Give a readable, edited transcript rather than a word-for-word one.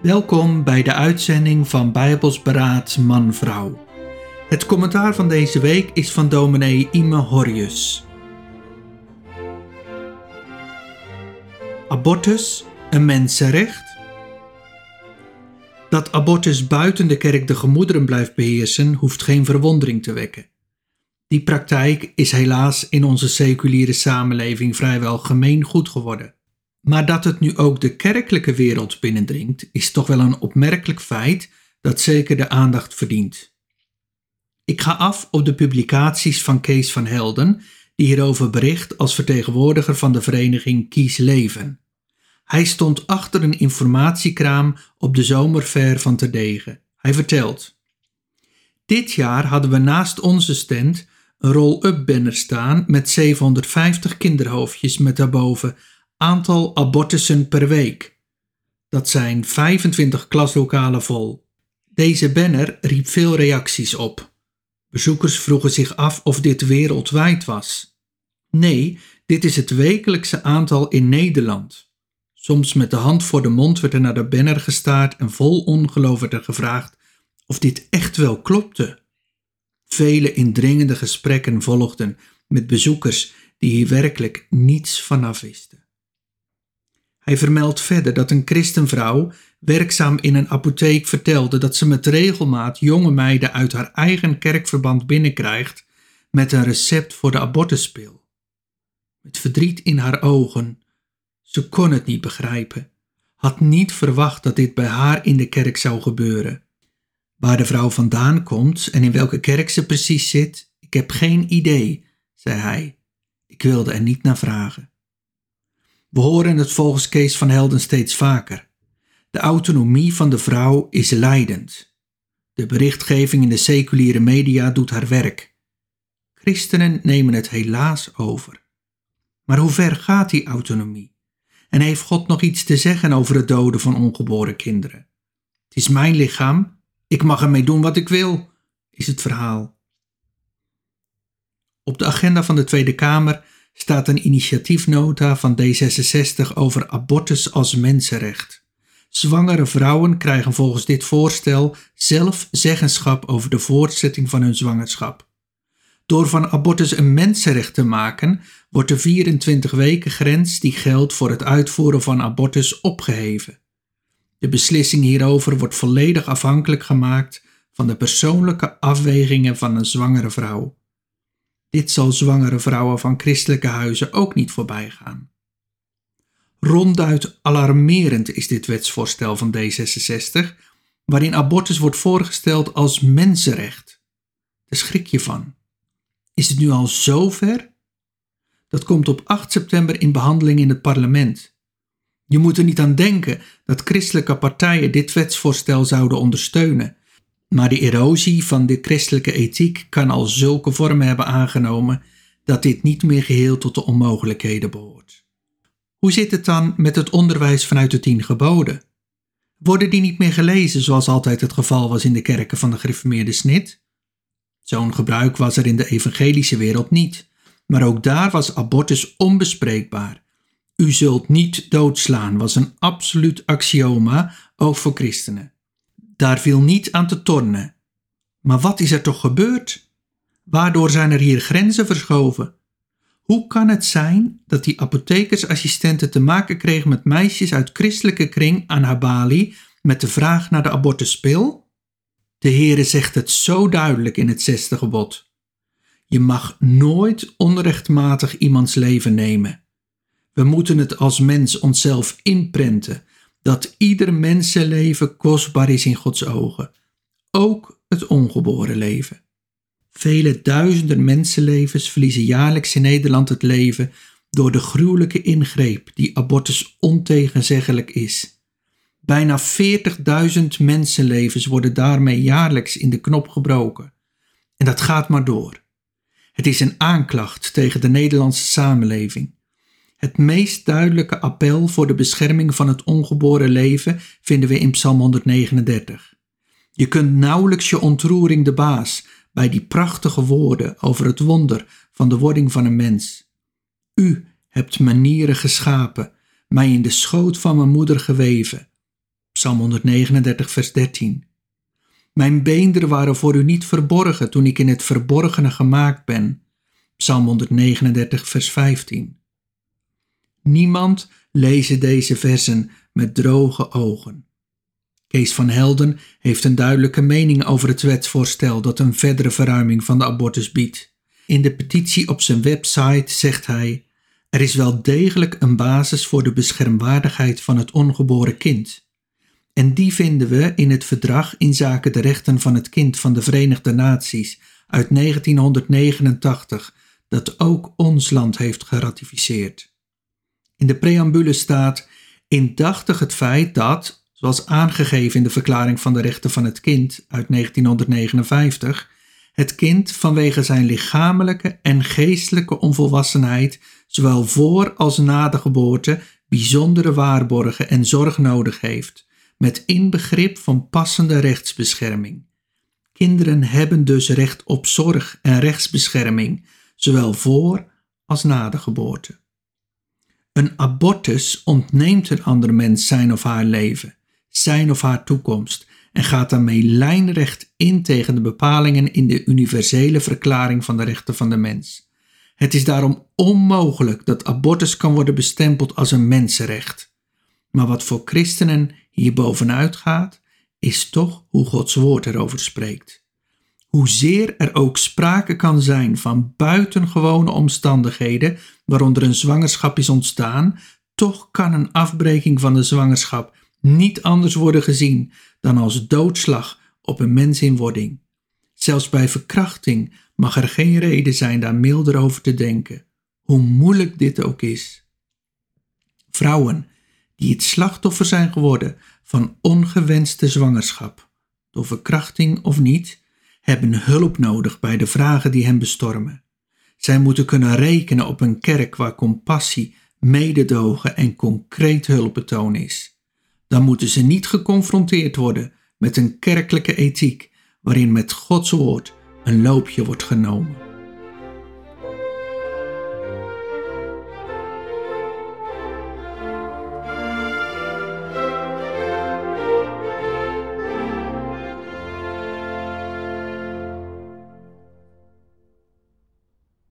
Welkom bij de uitzending van Bijbels Beraad Man-Vrouw. Het commentaar van deze week is van dominee Ime Horrius. Abortus, een mensenrecht? Dat abortus buiten de kerk de gemoederen blijft beheersen, hoeft geen verwondering te wekken. Die praktijk is helaas in onze seculiere samenleving vrijwel gemeengoed geworden. Maar dat het nu ook de kerkelijke wereld binnendringt, is toch wel een opmerkelijk feit dat zeker de aandacht verdient. Ik ga af op de publicaties van Kees van Helden, die hierover bericht als vertegenwoordiger van de vereniging Kies Leven. Hij stond achter een informatiekraam op de zomerfair van Terdegen. Hij vertelt: dit jaar hadden we naast onze stand een roll-up banner staan met 750 kinderhoofdjes met daarboven aantal abortussen per week. Dat zijn 25 klaslokalen vol. Deze banner riep veel reacties op. Bezoekers vroegen zich af of dit wereldwijd was. Nee, dit is het wekelijkse aantal in Nederland. Soms met de hand voor de mond werd er naar de banner gestaard en vol ongeloof werd er gevraagd of dit echt wel klopte. Vele indringende gesprekken volgden met bezoekers die hier werkelijk niets vanaf wisten. Hij vermeldt verder dat een christenvrouw werkzaam in een apotheek vertelde dat ze met regelmaat jonge meiden uit haar eigen kerkverband binnenkrijgt met een recept voor de abortuspil. Met verdriet in haar ogen, ze kon het niet begrijpen, had niet verwacht dat dit bij haar in de kerk zou gebeuren. Waar de vrouw vandaan komt en in welke kerk ze precies zit, ik heb geen idee, zei hij. Ik wilde er niet naar vragen. We horen het volgens Kees van Helden steeds vaker. De autonomie van de vrouw is leidend. De berichtgeving in de seculiere media doet haar werk. Christenen nemen het helaas over. Maar hoe ver gaat die autonomie? En heeft God nog iets te zeggen over het doden van ongeboren kinderen? Het is mijn lichaam, ik mag ermee doen wat ik wil, is het verhaal. Op de agenda van de Tweede Kamer staat een initiatiefnota van D66 over abortus als mensenrecht. Zwangere vrouwen krijgen volgens dit voorstel zelf zeggenschap over de voortzetting van hun zwangerschap. Door van abortus een mensenrecht te maken, wordt de 24 weken grens die geldt voor het uitvoeren van abortus opgeheven. De beslissing hierover wordt volledig afhankelijk gemaakt van de persoonlijke afwegingen van een zwangere vrouw. Dit zal zwangere vrouwen van christelijke huizen ook niet voorbij gaan. Ronduit alarmerend is dit wetsvoorstel van D66, waarin abortus wordt voorgesteld als mensenrecht. Daar schrik je van. Is het nu al zover? Dat komt op 8 september in behandeling in het parlement. Je moet er niet aan denken dat christelijke partijen dit wetsvoorstel zouden ondersteunen. Maar de erosie van de christelijke ethiek kan al zulke vormen hebben aangenomen dat dit niet meer geheel tot de onmogelijkheden behoort. Hoe zit het dan met het onderwijs vanuit de 10 geboden? Worden die niet meer gelezen zoals altijd het geval was in de kerken van de gereformeerde snit? Zo'n gebruik was er in de evangelische wereld niet, maar ook daar was abortus onbespreekbaar. U zult niet doodslaan was een absoluut axioma, ook voor christenen. Daar viel niet aan te tornen. Maar wat is er toch gebeurd? Waardoor zijn er hier grenzen verschoven? Hoe kan het zijn dat die apothekersassistente te maken kreeg met meisjes uit christelijke kring aan haar balie met de vraag naar de abortuspil? De Heere zegt het zo duidelijk in het 6e gebod. Je mag nooit onrechtmatig iemands leven nemen. We moeten het als mens onszelf inprenten dat ieder mensenleven kostbaar is in Gods ogen, ook het ongeboren leven. Vele duizenden mensenlevens verliezen jaarlijks in Nederland het leven door de gruwelijke ingreep die abortus ontegenzeggelijk is. Bijna 40.000 mensenlevens worden daarmee jaarlijks in de knop gebroken. En dat gaat maar door. Het is een aanklacht tegen de Nederlandse samenleving. Het meest duidelijke appel voor de bescherming van het ongeboren leven vinden we in Psalm 139. Je kunt nauwelijks je ontroering de baas bij die prachtige woorden over het wonder van de wording van een mens. U hebt manieren geschapen, mij in de schoot van mijn moeder geweven. Psalm 139 vers 13. Mijn beenderen waren voor u niet verborgen toen ik in het verborgene gemaakt ben. Psalm 139 vers 15. Niemand leest deze versen met droge ogen. Kees van Helden heeft een duidelijke mening over het wetsvoorstel dat een verdere verruiming van de abortus biedt. In de petitie op zijn website zegt hij: er is wel degelijk een basis voor de beschermwaardigheid van het ongeboren kind. En die vinden we in het Verdrag inzake de rechten van het kind van de Verenigde Naties uit 1989, dat ook ons land heeft geratificeerd. In de preambule staat: indachtig het feit dat, zoals aangegeven in de Verklaring van de Rechten van het Kind uit 1959, het kind vanwege zijn lichamelijke en geestelijke onvolwassenheid zowel voor als na de geboorte bijzondere waarborgen en zorg nodig heeft, met inbegrip van passende rechtsbescherming. Kinderen hebben dus recht op zorg en rechtsbescherming, zowel voor als na de geboorte. Een abortus ontneemt een ander mens zijn of haar leven, zijn of haar toekomst en gaat daarmee lijnrecht in tegen de bepalingen in de universele verklaring van de rechten van de mens. Het is daarom onmogelijk dat abortus kan worden bestempeld als een mensenrecht. Maar wat voor christenen hier bovenuit gaat, is toch hoe Gods woord erover spreekt. Hoezeer er ook sprake kan zijn van buitengewone omstandigheden waaronder een zwangerschap is ontstaan, toch kan een afbreking van de zwangerschap niet anders worden gezien dan als doodslag op een mens in wording. Zelfs bij verkrachting mag er geen reden zijn daar milder over te denken, hoe moeilijk dit ook is. Vrouwen die het slachtoffer zijn geworden van ongewenste zwangerschap, door verkrachting of niet, hebben hulp nodig bij de vragen die hen bestormen. Zij moeten kunnen rekenen op een kerk waar compassie, mededogen en concreet hulpbetoon is. Dan moeten ze niet geconfronteerd worden met een kerkelijke ethiek waarin met Gods woord een loopje wordt genomen.